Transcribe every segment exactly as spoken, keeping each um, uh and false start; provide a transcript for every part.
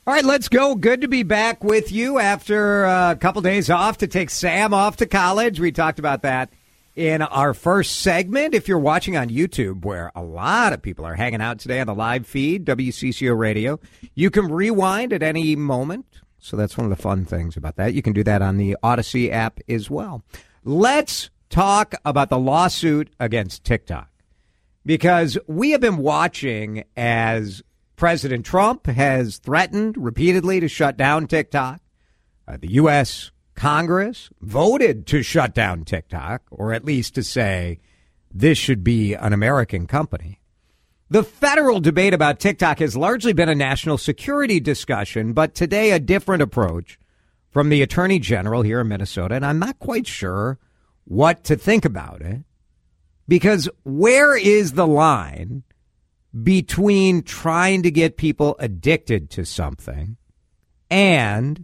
All right, let's go. Good to be back with you after a couple days off to take Sam off to college. We talked about that in our first segment. If you're watching on YouTube, where a lot of people are hanging out today on the live feed, W C C O Radio, you can rewind at any moment. So that's one of the fun things about that. You can do that on the Odyssey app as well. Let's talk about the lawsuit against TikTok, because we have been watching as President Trump has threatened repeatedly to shut down TikTok. Uh, the U S Congress voted to shut down TikTok, or at least to say this should be an American company. The federal debate about TikTok has largely been a national security discussion, but today a different approach from the Attorney General here in Minnesota, and I'm not quite sure what to think about it, because where is the line between trying to get people addicted to something and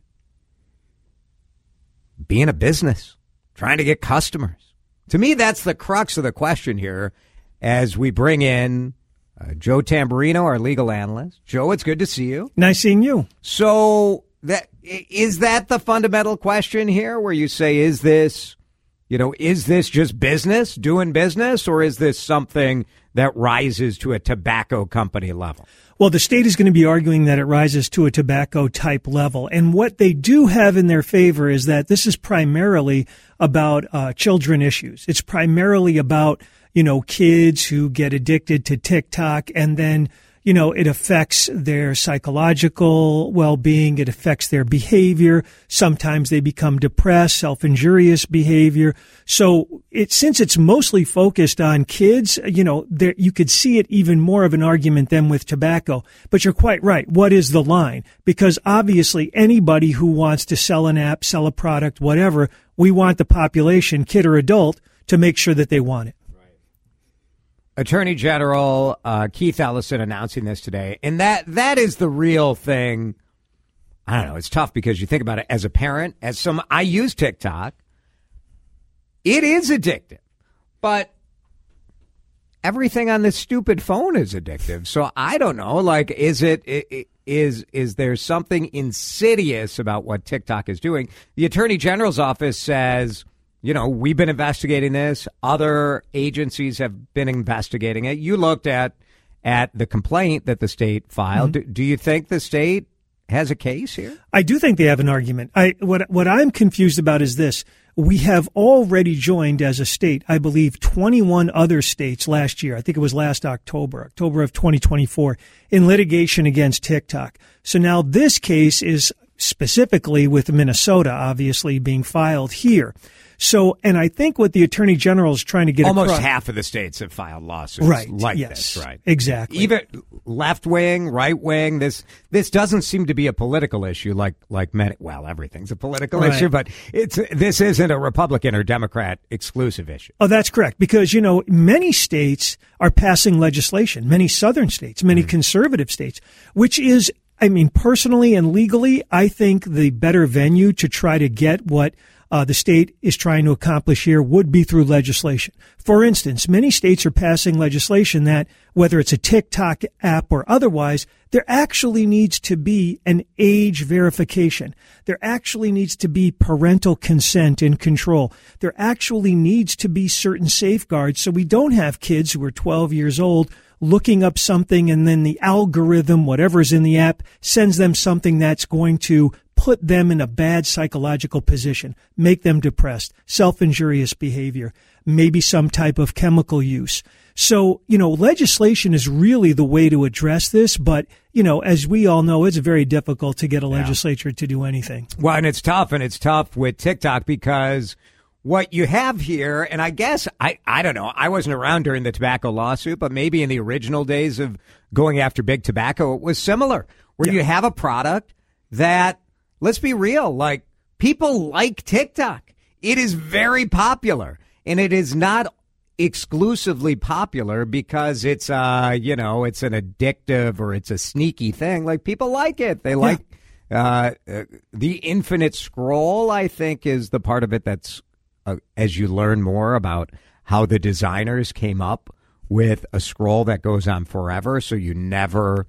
being a business, trying to get customers? To me, that's the crux of the question here as we bring in uh, Joe Tamburino, our legal analyst. Joe, it's good to see you. Nice seeing you. So that is that the fundamental question here, where you say, is this, you know, is this just business, doing business, or is this something that rises to a tobacco company level? Well, the state is going to be arguing that it rises to a tobacco type level. And what they do have in their favor is that this is primarily about uh, children issues. It's primarily about, you know, kids who get addicted to TikTok, and then, you know, it affects their psychological well-being. It affects their behavior. Sometimes they become depressed, self-injurious behavior. So it, since it's mostly focused on kids, you know, there, you could see it even more of an argument than with tobacco. But you're quite right. What is the line? Because obviously anybody who wants to sell an app, sell a product, whatever, we want the population, kid or adult, to make sure that they want it. Attorney General uh, Keith Ellison announcing this today, and that that is the real thing. I don't know. It's tough because you think about it as a parent, as some, I use TikTok. It is addictive, but everything on this stupid phone is addictive. So I don't know. Like, is it, it is is there something insidious about what TikTok is doing? The Attorney General's office says, you know, we've been investigating this. Other agencies have been investigating it. You looked at at the complaint that the state filed. Mm-hmm. Do, do you think the state has a case here? I do think they have an argument. I what what I'm confused about is this. We have already joined as a state, I believe, twenty-one other states last year. I think it was last October, October of twenty twenty-four, in litigation against TikTok. So now this case is specifically with Minnesota, obviously, being filed here. So, and I think what the Attorney General is trying to get almost across, half of the states have filed lawsuits right, like yes, this, right? Exactly. Even left wing, right wing. This this doesn't seem to be a political issue like like many. Well, everything's a political right. issue, but it's this isn't a Republican or Democrat exclusive issue. Oh, that's correct. Because, you know, many states are passing legislation, many southern states, many mm. conservative states, which is, I mean, personally and legally, I think the better venue to try to get what Uh, the state is trying to accomplish here would be through legislation. For instance, many states are passing legislation that, whether it's a TikTok app or otherwise, there actually needs to be an age verification. There actually needs to be parental consent and control. There actually needs to be certain safeguards so we don't have kids who are twelve years old looking up something and then the algorithm, whatever's in the app, sends them something that's going to put them in a bad psychological position, make them depressed, self-injurious behavior, maybe some type of chemical use. So, you know, legislation is really the way to address this. But, you know, as we all know, it's very difficult to get a legislature yeah. to do anything. Well, and it's tough, and it's tough with TikTok because what you have here, and I guess, I, I don't know, I wasn't around during the tobacco lawsuit, but maybe in the original days of going after big tobacco, it was similar, where yeah. you have a product that, let's be real, like, people like TikTok. It is very popular, and it is not exclusively popular because it's, uh, you know, it's an addictive or it's a sneaky thing. Like, people like it. They like yeah. uh, uh, the infinite scroll, I think, is the part of it that's, uh, as you learn more about how the designers came up with a scroll that goes on forever, so you never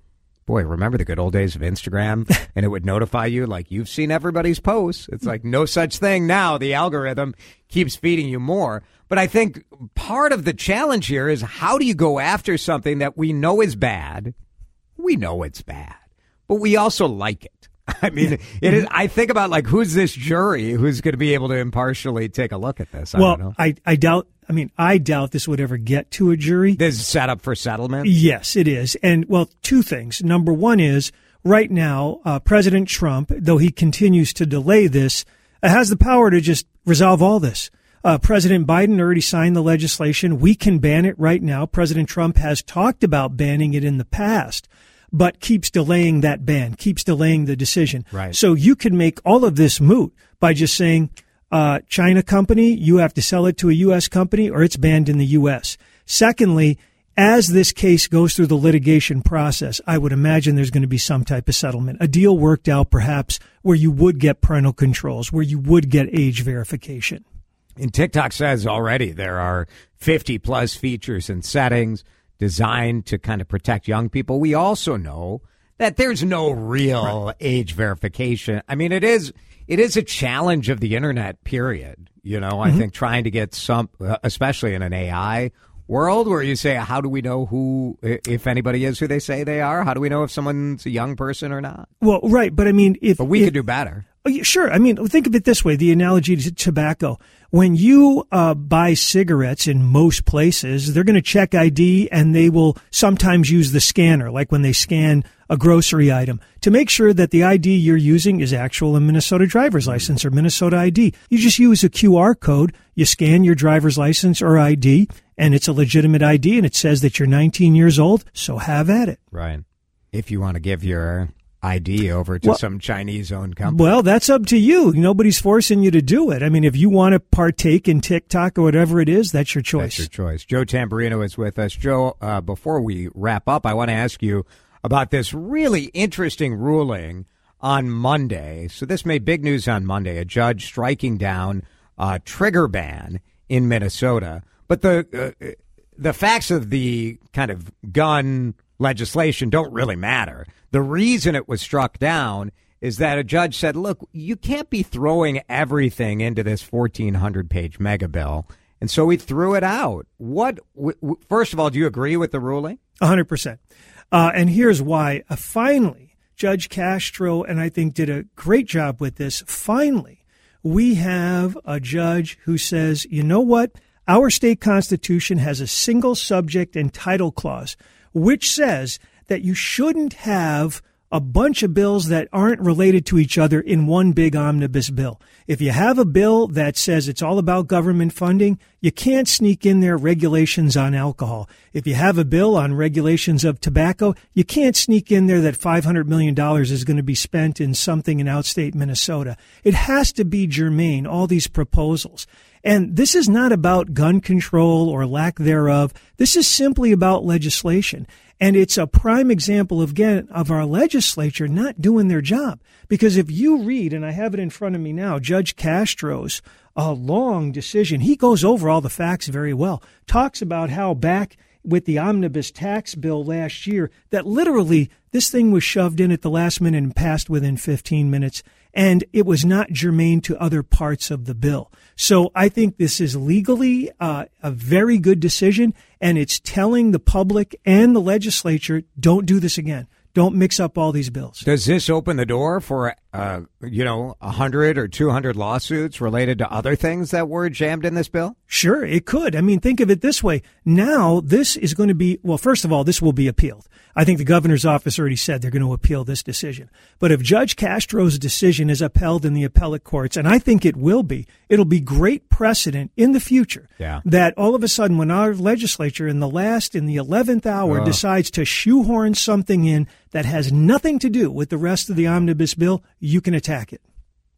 boy, remember the good old days of Instagram? And it would notify you like you've seen everybody's posts. It's like no such thing now. The algorithm keeps feeding you more. But I think part of the challenge here is how do you go after something that we know is bad? We know it's bad, but we also like it. I mean, it is, I think about like, who's this jury who's going to be able to impartially take a look at this? I well, don't know. I, I doubt, I mean, I doubt this would ever get to a jury. This is set up for settlement? Yes, it is. And well, two things. Number one is right now, uh, President Trump, though he continues to delay this, uh, has the power to just resolve all this. Uh, President Biden already signed the legislation. We can ban it right now. President Trump has talked about banning it in the past, but keeps delaying that ban, keeps delaying the decision. Right. So you can make all of this moot by just saying, uh, China company, you have to sell it to a U S company or it's banned in the U S. Secondly, as this case goes through the litigation process, I would imagine there's going to be some type of settlement, a deal worked out perhaps where you would get parental controls, where you would get age verification. And TikTok says already there are fifty plus features and settings designed to kind of protect young people. We also know that there's no real right. age verification. I mean, it is it is a challenge of the internet, period. You know, mm-hmm. I think trying to get some, especially in an A I world where you say, how do we know who, if anybody is who they say they are? How do we know if someone's a young person or not? Well, right. But I mean, if. But we if, could do better. Sure. I mean, think of it this way, the analogy to tobacco. When you uh, buy cigarettes in most places, they're going to check I D and they will sometimes use the scanner, like when they scan a grocery item, to make sure that the I D you're using is actual a Minnesota driver's license or Minnesota I D. You just use a Q R code, you scan your driver's license or I D, and it's a legitimate I D and it says that you're nineteen years old, so have at it. Right. If you want to give your I D over to well, some Chinese-owned company. Well, that's up to you. Nobody's forcing you to do it. I mean, if you want to partake in TikTok or whatever it is, that's your choice. That's your choice. Joe Tamburino is with us. Joe, uh, before we wrap up, I want to ask you about this really interesting ruling on Monday. So this made big news on Monday, a judge striking down a trigger ban in Minnesota. But the uh, the facts of the kind of gun legislation don't really matter. The reason it was struck down is that a judge said, look, you can't be throwing everything into this fourteen hundred page mega bill. And so he threw it out. What? W- w- first of all, do you agree with the ruling? one hundred percent. Uh, and here's why. Uh, finally, Judge Castro, and I think did a great job with this. Finally, we have a judge who says, you know what? Our state constitution has a single subject and title clause, which says that you shouldn't have a bunch of bills that aren't related to each other in one big omnibus bill. If you have a bill that says it's all about government funding, you can't sneak in there regulations on alcohol. If you have a bill on regulations of tobacco, you can't sneak in there that five hundred million dollars is going to be spent in something in outstate Minnesota. It has to be germane, all these proposals. And this is not about gun control or lack thereof. This is simply about legislation. And it's a prime example, of, again, of our legislature not doing their job. Because if you read, and I have it in front of me now, Judge Castro's uh, long decision, he goes over all the facts very well, talks about how back with the omnibus tax bill last year, that literally this thing was shoved in at the last minute and passed within fifteen minutes, and it was not germane to other parts of the bill. So I think this is legally uh, a very good decision, and it's telling the public and the legislature, don't do this again. Don't mix up all these bills. Does this open the door for, uh, you know, one hundred or two hundred lawsuits related to other things that were jammed in this bill? Sure, it could. I mean, think of it this way. Now, this is going to be, well, first of all, this will be appealed. I think the governor's office already said they're going to appeal this decision. But if Judge Castro's decision is upheld in the appellate courts, and I think it will be, it'll be great precedent in the future yeah. that all of a sudden when our legislature in the last, in the eleventh hour, uh. decides to shoehorn something in that has nothing to do with the rest of the omnibus bill, you can attack it.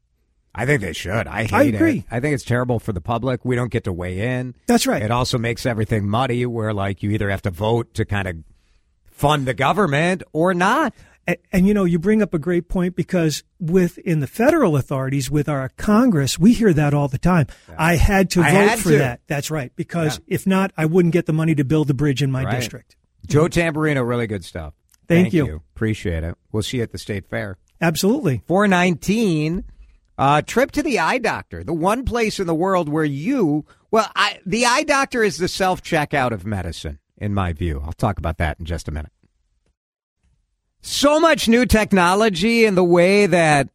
I think they should. I hate I agree. it. I think it's terrible for the public. We don't get to weigh in. That's right. It also makes everything muddy where, like, you either have to vote to kind of fund the government or not. And, and, you know, you bring up a great point because within the federal authorities, with our Congress, we hear that all the time. Yeah. I had to I vote had for to. that. That's right. Because yeah. if not, I wouldn't get the money to build the bridge in my right. district. Joe Tamburino, really good stuff. Thank, Thank you. you. Appreciate it. We'll see you at the State Fair. Absolutely. four nineteen, uh, trip to the eye doctor, the one place in the world where you, well, I, the eye doctor is the self-checkout of medicine, in my view. I'll talk about that in just a minute. So much new technology in the way that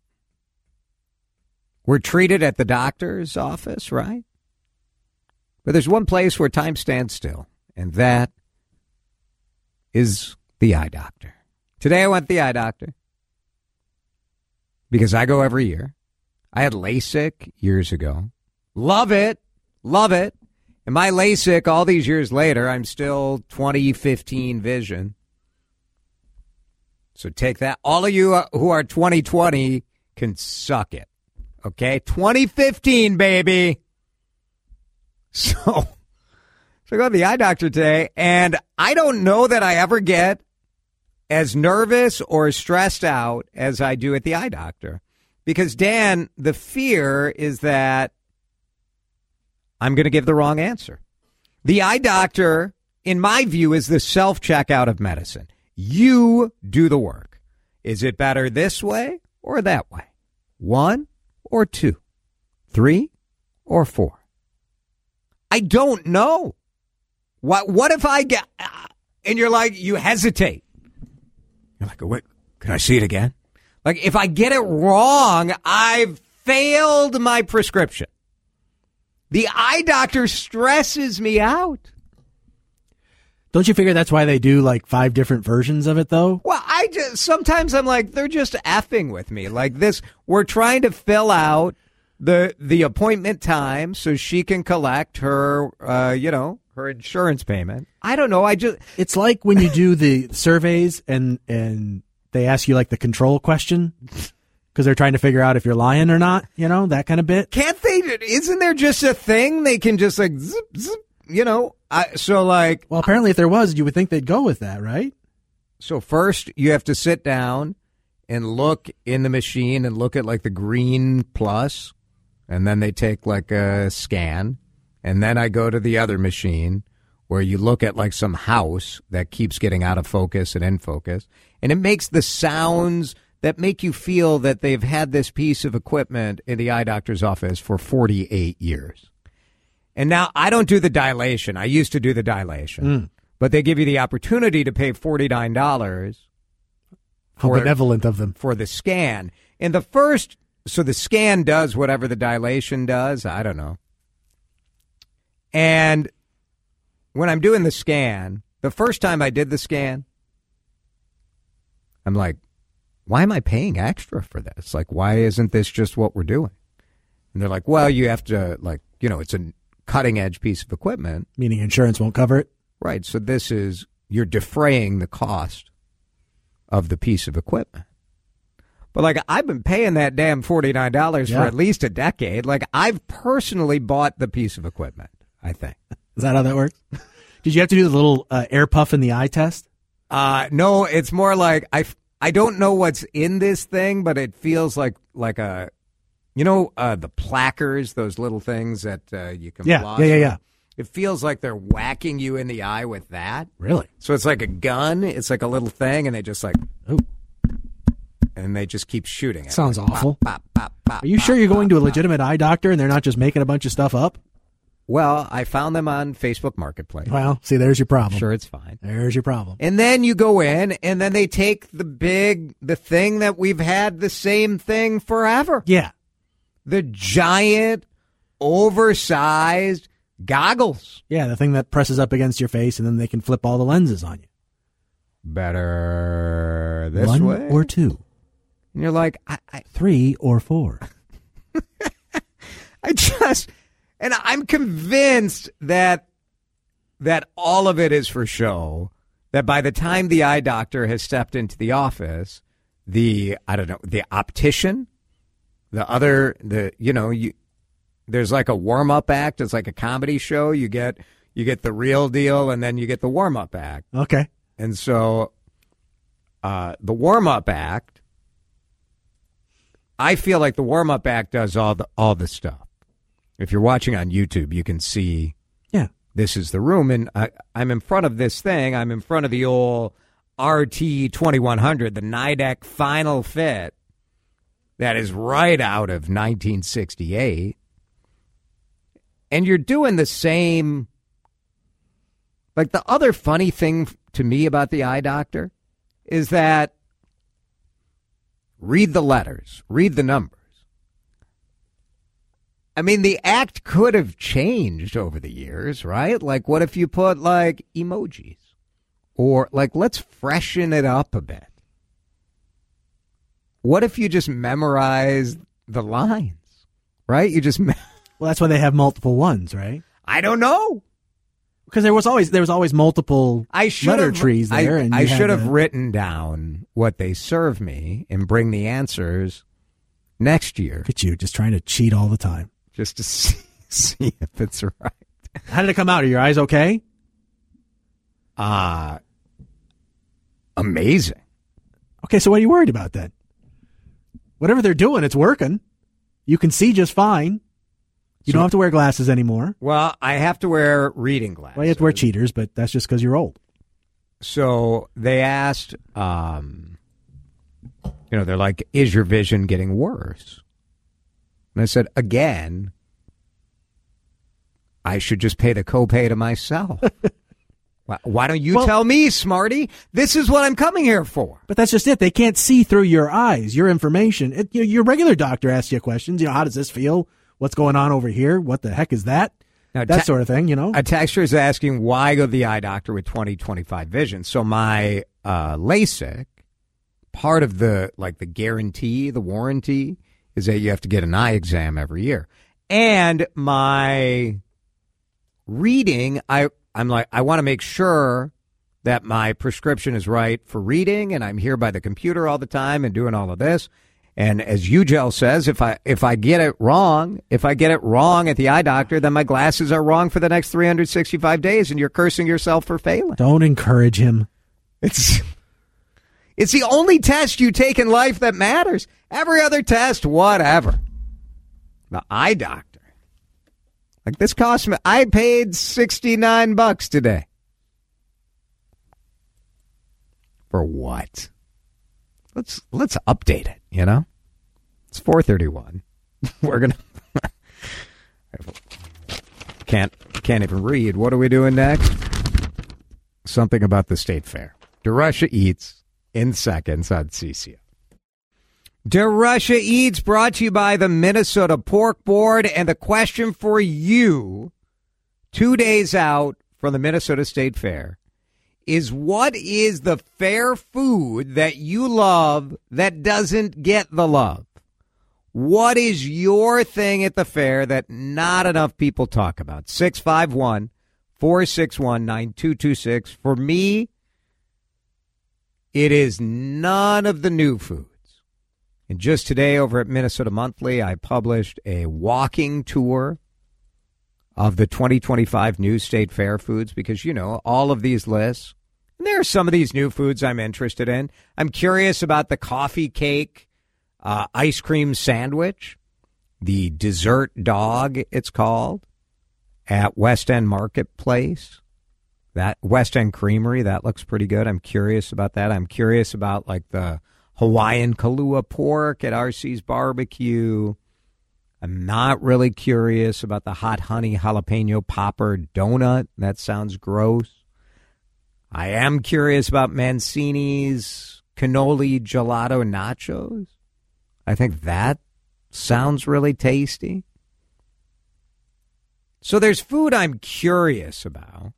we're treated at the doctor's office, right? But there's one place where time stands still, and that is the eye doctor. Today I went to the eye doctor because I go every year. I had LASIK years ago. Love it. Love it. And my LASIK, all these years later, I'm still twenty fifteen vision. So take that. All of you who are twenty twenty can suck it. Okay? twenty fifteen, baby. So, so I go to the eye doctor today, and I don't know that I ever get as nervous or stressed out as I do at the eye doctor. Because, Dan, the fear is that I'm going to give the wrong answer. The eye doctor, in my view, is the self-checkout of medicine. You do the work. Is it better this way or that way? One or two? Three or four? I don't know. What What if I get, and you're like, you hesitate. You're like, wait, can I see it again? Like, if I get it wrong, I've failed my prescription. The eye doctor stresses me out. Don't you figure that's why they do like five different versions of it, though? Well, I just, sometimes I'm like, they're just effing with me. Like this, we're trying to fill out the the appointment time so she can collect her, uh, you know, her insurance payment. I don't know. I just, It's like when you do the surveys and and they ask you like the control question because they're trying to figure out if you're lying or not, you know, that kind of bit. can't they? Isn't there just a thing they can just like zip zip? You know, I, so like, Well, apparently if there was, you would think they'd go with that, right? so first you have to sit down and look in the machine and look at like the green plus, and then they take like a scan, and then I go to the other machine where you look at like some house that keeps getting out of focus and in focus, and it makes the sounds that make you feel that they've had this piece of equipment in the eye doctor's office for forty-eight years. And now I don't do the dilation. I used to do the dilation. Mm. But they give you the opportunity to pay forty-nine dollars How for, benevolent of them. for the scan. And the first, so the scan does whatever the dilation does. I don't know. And when I'm doing the scan, the first time I did the scan, I'm like, why am I paying extra for this? Like, why isn't this just what we're doing? And they're like, well, you have to, like, you know, it's a cutting edge piece of equipment. Meaning insurance won't cover it? Right. So this is, you're defraying the cost of the piece of equipment. But like, I've been paying that damn forty-nine dollars Yeah. for at least a decade. Like, I've personally bought the piece of equipment, I think. Is that how that works? Did you have to do the little uh, air puff in the eye test? Uh, no, it's more like, I, I don't know what's in this thing, but it feels like, like a, you know, uh, the plackers, those little things that uh, you can Yeah, floss yeah, yeah, with? yeah. It feels like they're whacking you in the eye with that. Really? So it's like a gun. It's like a little thing, and they just like, Oh, and they just keep shooting it. sounds Like, awful. pop, pop, pop, Are you pop, sure you're pop, going to a pop. legitimate eye doctor and they're not just making a bunch of stuff up? Well, I found them on Facebook Marketplace. Well, see, there's your problem. Sure, it's fine. There's your problem. And then you go in, and then they take the big, the thing that we've had the same thing forever. Yeah. The giant, oversized goggles. Yeah, the thing that presses up against your face and then they can flip all the lenses on you. Better this One way? or two, And you're like, I, I, three or four. I just, and I'm convinced that that all of it is for show. That by the time the eye doctor has stepped into the office, the I don't know, the optician, the other, the you know, you there's like a warm up act. It's like a comedy show. You get you get the real deal, and then you get the warm up act. Okay. And so, uh, the warm up act, I feel like the warm up act does all the all the stuff. If you're watching on YouTube, you can see Yeah. this is the room, and I, I'm in front of this thing. I'm in front of the old R T twenty-one hundred, the Nidec Final Fit, that is right out of nineteen sixty-eight. And you're doing the same. Like, the other funny thing to me about the eye doctor is that read the letters, read the numbers. I mean, the act could have changed over the years, right? Like, what if you put, like, emojis? Or, like, let's freshen it up a bit. What if you just memorize the lines, right? You just... Me- well, that's why they have multiple ones, right? I don't know. Because there was always there was always multiple I letter have, trees there. I, and I should have to... written down what they serve me and bring the answers next year. Look at you, just trying to cheat all the time. Just to see, see if it's right. How did it come out? Are your eyes okay? Uh, amazing. Okay, so what are you worried about then? Whatever they're doing, it's working. You can see just fine. You so, don't have to wear glasses anymore. Well, I have to wear reading glasses. Well, you have to wear cheaters, but that's just because you're old. So they asked, um, you know, they're like, is your vision getting worse? And I said, again, I should just pay the copay to myself. Why don't you well, tell me, Smarty? This is what I'm coming here for. But that's just it. They can't see through your eyes, your information. It, you know, your regular doctor asks you questions. You know, how does this feel? What's going on over here? What the heck is that? Now, that ta- sort of thing, you know. A texter is asking, why go to the eye doctor with twenty twenty-five vision? So my uh, LASIK, part of the, like, the guarantee, the warranty, is that you have to get an eye exam every year. And my reading, I, I'm like, I want to make sure that my prescription is right for reading, and I'm here by the computer all the time and doing all of this. And as Ugel says, if I if I get it wrong, if I get it wrong at the eye doctor, then my glasses are wrong for the next three hundred sixty-five days, and you're cursing yourself for failing. Don't encourage him. It's it's the only test you take in life that matters. Every other test, whatever. The eye doctor. Like, this cost me, I paid sixty-nine bucks today. For what? Let's let's update it, you know? It's four thirty-one. We're going to Can't can't even read. What are we doing next? Something about the State Fair. DeRusha Eats in seconds on C C O. DeRusha Eats brought to you by the Minnesota Pork Board, and the question for you, two days out from the Minnesota State Fair, is what is the fair food that you love that doesn't get the love? What is your thing at the fair that not enough people talk about? six five one, four six one, nine two two six. For me, it is none of the new foods. And just today over at Minnesota Monthly, I published a walking tour of the twenty twenty-five new state fair foods because, you know, all of these lists, and there are some of these new foods I'm interested in. I'm curious about the coffee cake uh, ice cream sandwich, the dessert dog, it's called, at West End Marketplace. That West End Creamery, that looks pretty good. I'm curious about that. I'm curious about, like, the Hawaiian Kahlua pork at R C's Barbecue. I'm not really curious about the hot honey jalapeno popper donut. That sounds gross. I am curious about Mancini's cannoli gelato nachos. I think that sounds really tasty. So there's food I'm curious about.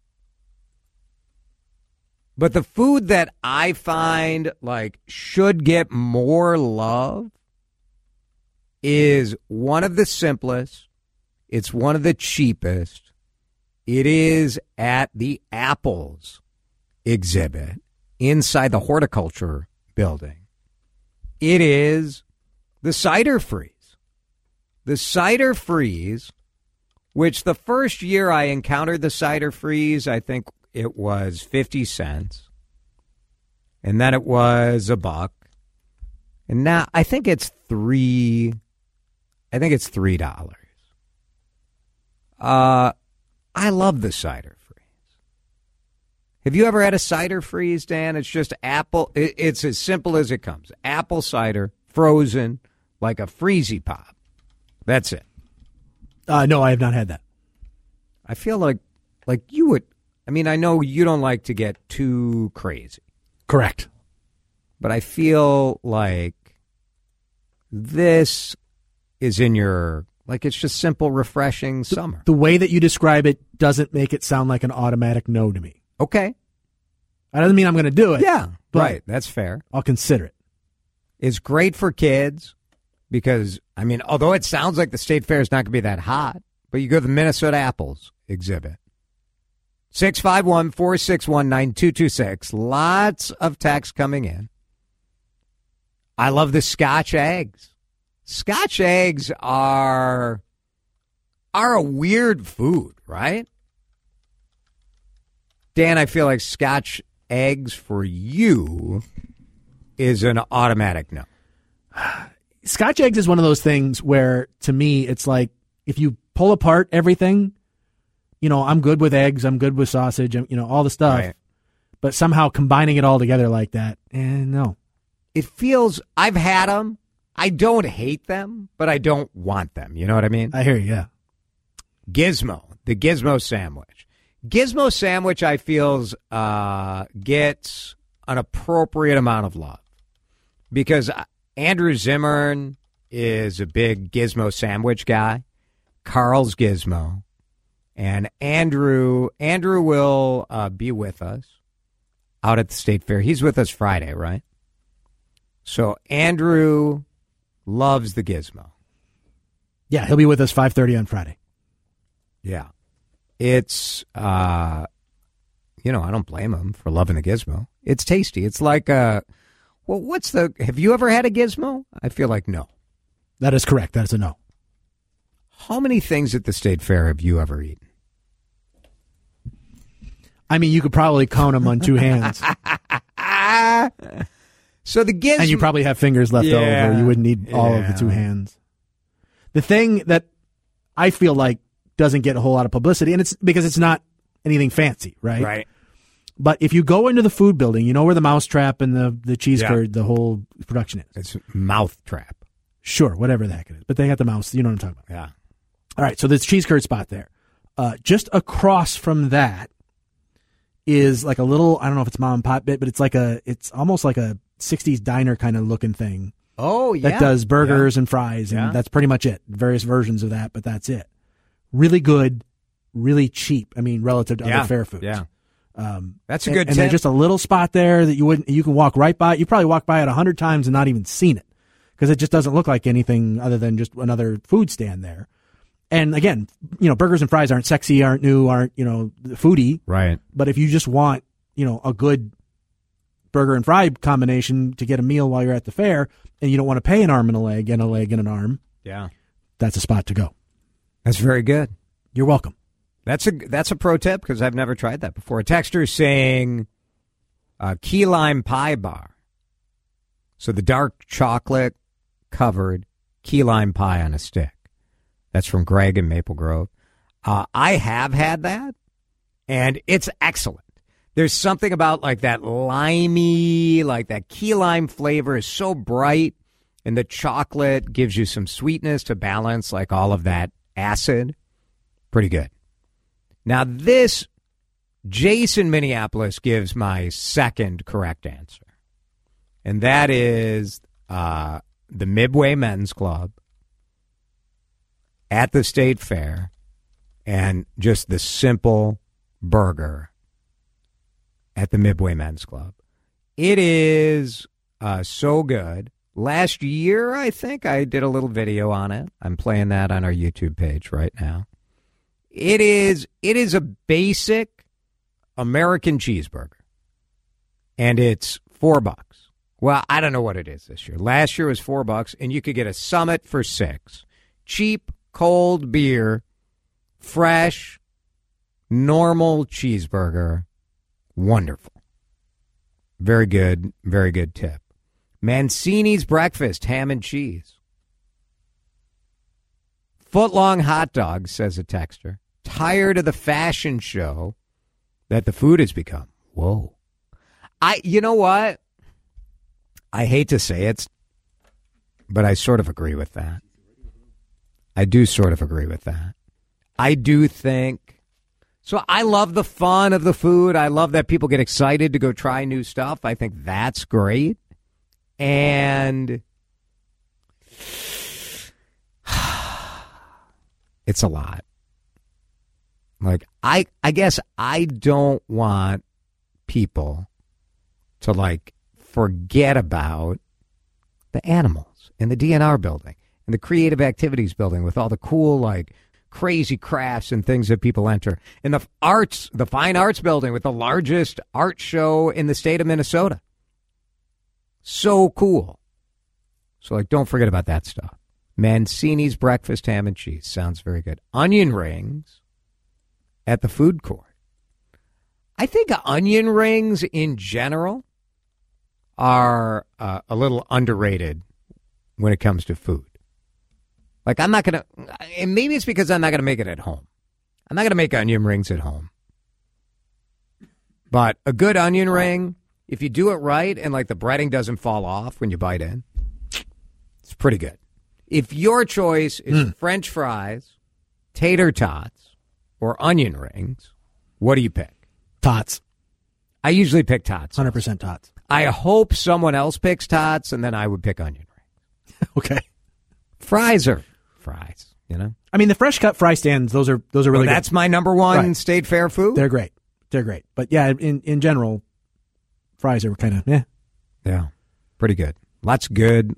But the food that I find, like, should get more love is one of the simplest. It's one of the cheapest. It is at the Apples exhibit inside the horticulture building. It is the cider freeze. The cider freeze, which the first year I encountered the cider freeze, I think it was fifty cents. And then it was a buck. And now I think it's three. I think it's three dollars. Uh, I love the cider freeze. Have you ever had a cider freeze, Dan? It's just apple. It, it's as simple as it comes. Apple cider, frozen, like a freezy pop. That's it. Uh, no, I have not had that. I feel like, like you would. I mean, I know you don't like to get too crazy. Correct. But I feel like this is in your, like it's just simple, refreshing summer. The, the way that you describe it doesn't make it sound like an automatic no to me. Okay. That doesn't mean I'm going to do it. Yeah, right. That's fair. I'll consider it. It's great for kids because, I mean, although it sounds like the state fair is not going to be that hot, but you go to the Minnesota Apples exhibit. six five one, four six one, nine two two six. Lots of text coming in. I love the Scotch eggs. Scotch eggs are are a weird food, right? Dan, I feel like Scotch eggs for you is an automatic no. Scotch eggs is one of those things where, to me, it's like if you pull apart everything, you know, I'm good with eggs, I'm good with sausage, you know, all the stuff. Right. But somehow combining it all together like that, eh, no. It feels, I've had them. I don't hate them, but I don't want them. You know what I mean? I hear you, yeah. Gizmo, the Gizmo sandwich. Gizmo sandwich, I feels, uh, gets an appropriate amount of love because Andrew Zimmern is a big Gizmo sandwich guy. Carl's Gizmo. And Andrew, Andrew will uh, be with us out at the State Fair. He's with us Friday, right? So Andrew loves the Gizmo. Yeah, he'll be with us five thirty on Friday. Yeah. It's, uh, you know, I don't blame him for loving the Gizmo. It's tasty. It's like, uh, well, what's the, have you ever had a Gizmo? I feel like no. That is correct. That is a no. How many things at the State Fair have you ever eaten? I mean, you could probably count them on two hands. So the Gizmo. And you probably have fingers left yeah, over. You wouldn't need all yeah. of the two hands. The thing that I feel like doesn't get a whole lot of publicity, and it's because it's not anything fancy, right? Right. But if you go into the food building, you know where the mousetrap and the, the cheese yeah. curd, the whole production is. It's mousetrap. Sure, whatever the heck it is. But they got the mouse. You know what I'm talking about. Yeah. All right, so there's cheese curd spot there. Uh, just across from that is like a little, I don't know if it's mom and pop bit, but it's like a, it's almost like a sixties diner kind of looking thing. Oh, yeah. That does burgers yeah. and fries, and yeah. that's pretty much it. Various versions of that, but that's it. Really good, really cheap. I mean, relative to yeah. other fair foods. Yeah. Um, that's a and, good and tip. there's just a little spot there that you wouldn't, you can walk right by. You probably walk by it a hundred times and not even seen it because it just doesn't look like anything other than just another food stand there. And again, you know, burgers and fries aren't sexy, aren't new, aren't, you know, foodie. Right. But if you just want, you know, a good burger and fry combination to get a meal while you're at the fair and you don't want to pay an arm and a leg and a leg and an arm. Yeah. That's a spot to go. That's very good. You're welcome. That's a that's a pro tip because I've never tried that before. A texter is saying uh, key lime pie bar. So the dark chocolate covered key lime pie on a stick. That's from Greg in Maple Grove. Uh, I have had that, and it's excellent. There's something about like that limey, like that key lime flavor is so bright, and the chocolate gives you some sweetness to balance like all of that acid. Pretty good. Now this, Jason Minneapolis gives my second correct answer, and that is uh, the Midway Men's Club at the State Fair, and just the simple burger at the Midway Men's Club. It is uh, so good. Last year, I think, I did a little video on it. I'm playing that on our YouTube page right now. It is it is a basic American cheeseburger, and it's four bucks. Well, I don't know what it is this year. Last year was four bucks, and you could get a Summit for six. Cheap, cold beer, fresh, normal cheeseburger. Wonderful. Very good, very good tip. Mancini's breakfast, ham and cheese. Footlong hot dog, says a texter. Tired of the fashion show that the food has become. Whoa. I, you know what? I hate to say it, but I sort of agree with that. I do sort of agree with that. I do think, so I love the fun of the food. I love that people get excited to go try new stuff. I think that's great. And it's a lot. Like, I, I guess I don't want people to, like, forget about the animals in the D N R building and the creative activities building with all the cool, like, crazy crafts and things that people enter. And the arts, the fine arts building with the largest art show in the state of Minnesota. So cool. So, like, don't forget about that stuff. Mancini's breakfast ham and cheese sounds very good. Onion rings at the food court. I think onion rings in general are uh, a little underrated when it comes to food. Like, I'm not going to, and maybe it's because I'm not going to make it at home. I'm not going to make onion rings at home. But a good onion ring, if you do it right and, like, the breading doesn't fall off when you bite in, it's pretty good. If your choice is mm. French fries, tater tots, or onion rings, what do you pick? Tots. I usually pick tots. one hundred percent tots. I hope someone else picks tots, and then I would pick onion rings. Okay. Fries are fries, you know? I mean, the fresh cut fry stands, those are those are really well, good. That's my number one right. state fair food. They're great. They're great. But, yeah, in, in general, fries are kind of, eh. Yeah, pretty good. Lots of good,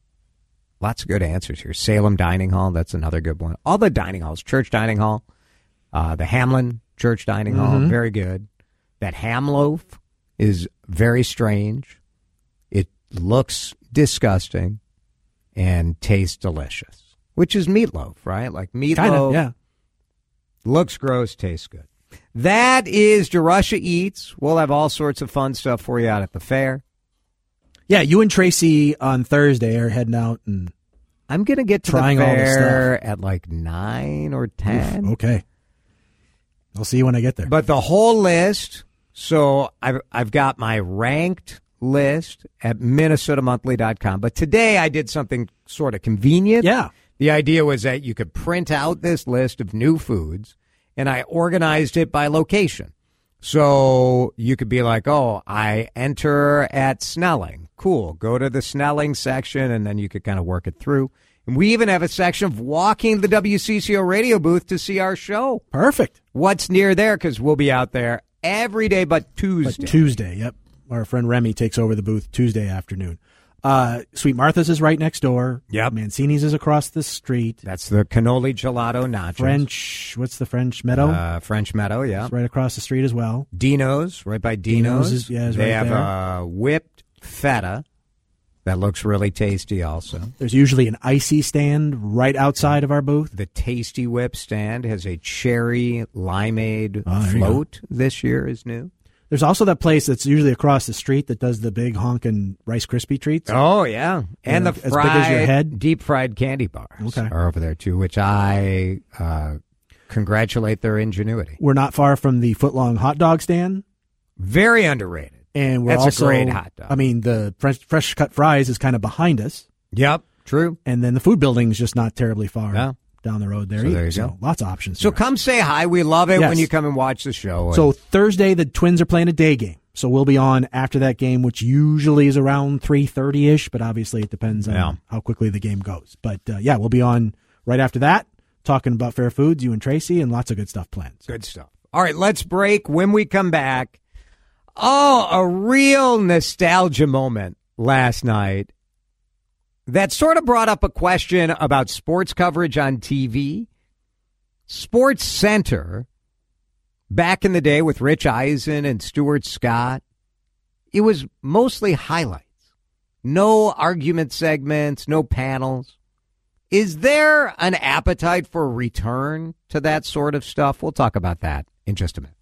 lots of good answers here. Salem Dining Hall, that's another good one. All the dining halls, Church Dining Hall, uh, the Hamlin Church Dining mm-hmm. Hall, very good. That ham loaf is very strange. It looks disgusting and tastes delicious, which is meatloaf, right? Like meatloaf. Kinda, yeah. Looks gross, tastes good. That is DeRusha Eats. We'll have all sorts of fun stuff for you out at the fair. Yeah, you and Tracy on Thursday are heading out and I'm going to get to trying the all fair the at like nine or ten. Oof, okay. I'll see you when I get there. But the whole list, so I've, I've got my ranked list at Minnesota Monthly dot com. But today I did something sort of convenient. Yeah. The idea was that you could print out this list of new foods, and I organized it by location. So you could be like, oh, I enter at Snelling. Cool. Go to the Snelling section, and then you could kind of work it through. And we even have a section of walking the W C C O radio booth to see our show. Perfect. What's near there? Because we'll be out there every day but Tuesday. But Tuesday, yep. Our friend Remy takes over the booth Tuesday afternoon. Uh, Sweet Martha's is right next door. Yep. Mancini's is across the street. That's the cannoli gelato nachos. French, what's the French Meadow? Uh, French Meadow, yeah. It's right across the street as well. Dino's, right by Dino's. Dino's is, yeah, is they right have there. a whipped feta that looks really tasty also. There's usually an icy stand right outside of our booth. The Tasty Whip stand has a cherry limeade oh, float this year is new. There's also that place that's usually across the street that does the big honkin' Rice Krispie treats. Oh, yeah. And yeah, the as fried, big as your head. deep fried candy bars okay. are over there, too, which I uh, congratulate their ingenuity. We're not far from the footlong hot dog stand. Very underrated. And we're That's also, a great hot dog. I mean, the fresh, fresh cut fries is kind of behind us. Yep, true. And then the food building is just not terribly far yeah. down the road there so either. There you so go. Lots of options. So come say hi. We love it yes. when you come and watch the show. So Thursday, the Twins are playing a day game. So we'll be on after that game, which usually is around three thirty-ish, but obviously it depends on yeah. how quickly the game goes. But, uh, yeah, we'll be on right after that, talking about Fair Foods, you and Tracy, and lots of good stuff planned. So. Good stuff. All right, let's break. When we come back, oh, a real nostalgia moment last night that sort of brought up a question about sports coverage on T V. Sports Center, back in the day with Rich Eisen and Stuart Scott, it was mostly highlights. No argument segments, no panels. Is there an appetite for a return to that sort of stuff? We'll talk about that in just a minute.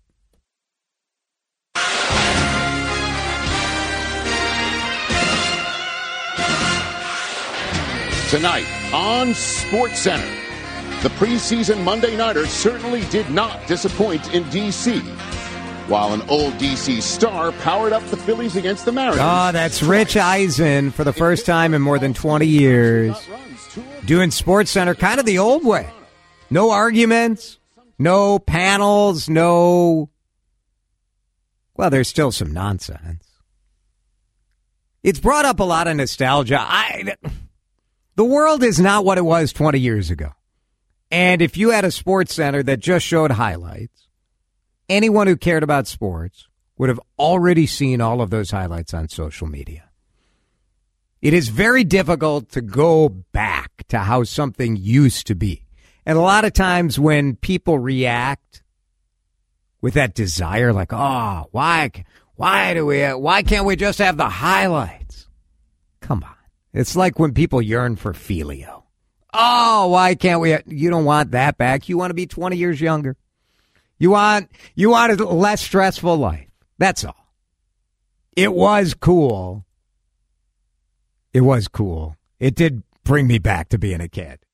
Tonight on Sports Center, the preseason Monday Nighters certainly did not disappoint in D C while an old D C star powered up the Phillies against the Mariners. Oh, that's Rich Eisen for the first time in more than twenty years. Doing SportsCenter kind of the old way. No arguments, no panels, no... Well, there's still some nonsense. It's brought up a lot of nostalgia. I, the world is not what it was twenty years ago. And if you had a SportsCenter that just showed highlights, anyone who cared about sports would have already seen all of those highlights on social media. It is very difficult to go back to how something used to be. And a lot of times when people react with that desire, like, oh, why, why do we, why can't we just have the highlights? Come on. It's like when people yearn for Filio. Oh, why can't we? You don't want that back. You want to be twenty years younger. You want, you want a less stressful life. That's all. It was cool. It was cool. It did bring me back to being a kid.